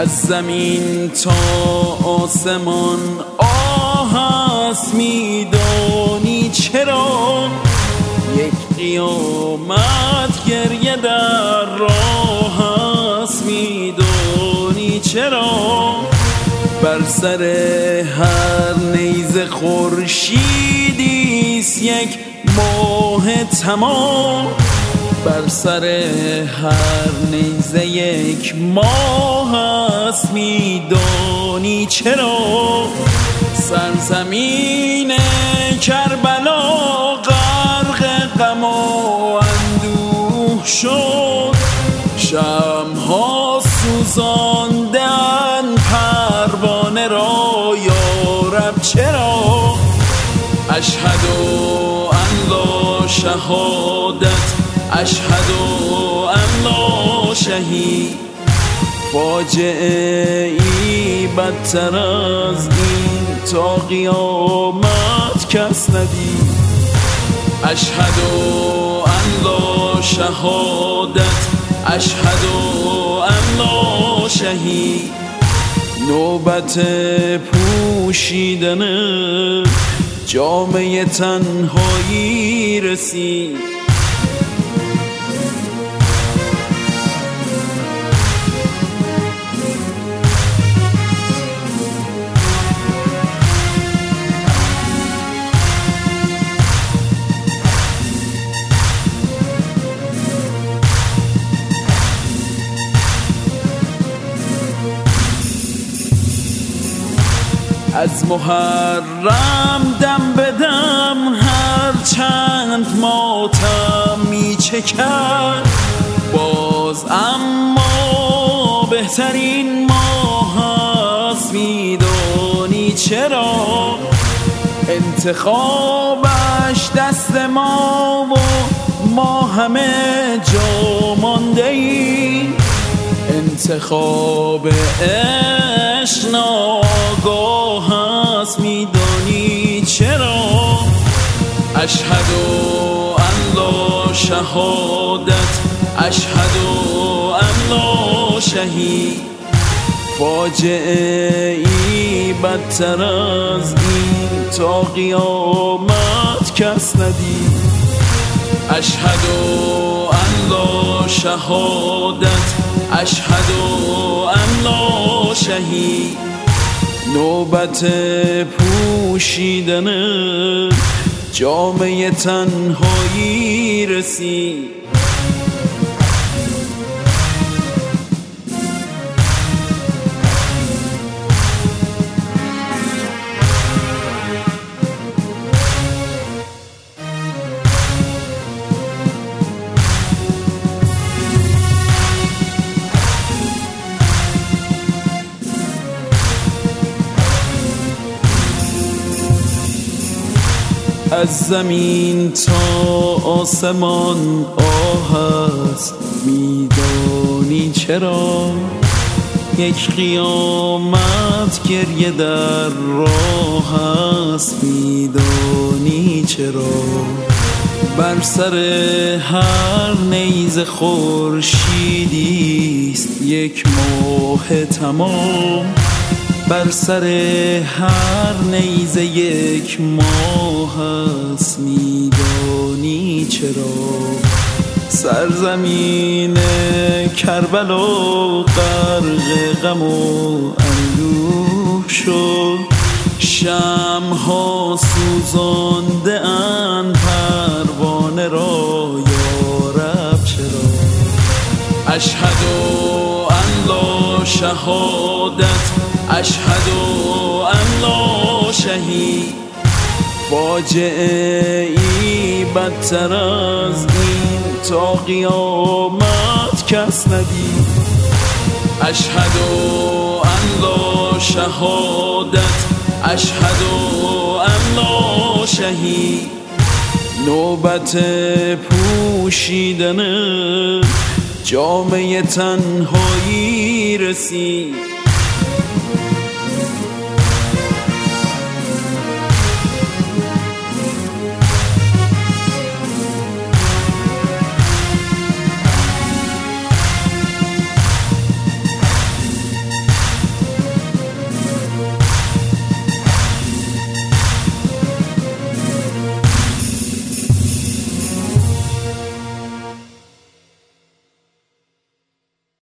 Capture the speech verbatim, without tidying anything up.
از زمین تا آسمان آه است، میدانی چرا؟ یک قیامت گریه در راه است، میدانی چرا؟ بر سر هر نیزه خورشیدیست یک ماه تمام، بر سر هر نیزه یک ماه است، میدانی چرا؟ سرزمین کربلا غرق غم و اندوه شد، شمع‌ها سوزاندن پروانه را، یارب چرا؟ اشهد ان لا شهادت، اشهد ان لا شهید، فاجعه ای بدتر از این تا قیامت کس ندید. اشهد ان لا شهادت، اشهد ان لا شهید، نوبت پوشیدن جامه تنهایی رسید. از محرم دم به دم هر چند ماتم می چکد باز، اما بهترین ماه است، میدانی چرا؟ انتخابش دست ما و ما همه جا مانده ایم، انتخاب عشق ناگاه است، میدانی چرا؟ اشهد ان لا شهادت، اشهد ان لا شهید، فاجعه ای بدتر از این تا قیامت کس ندید. اشهد ان لا شهادت، اشهد ان لا شهید، نوبت پوشیدن جامه تنهایی رسید. از زمین تا آسمان آه است، میدانی چرا؟ یک قیامت گریه در راه است، میدانی چرا؟ بر سر هر نیزه خورشیدیست یک ماه تمام، بر سر هر نیزه یک ماه است، میدانی چرا؟ سرزمین کربلا غرق غم و اندوه شد، شمع‌ها سوزانده اند پروانه را، یارب چرا؟ اشهد ان لا شهادت، اشهد ان لا شهید، فاجعه ای بدتر از این تا قیامت کس ندید. اشهد ان لا شهادت، اشهد ان لا شهید، نوبت پوشیدن جامه تنهایی رسید.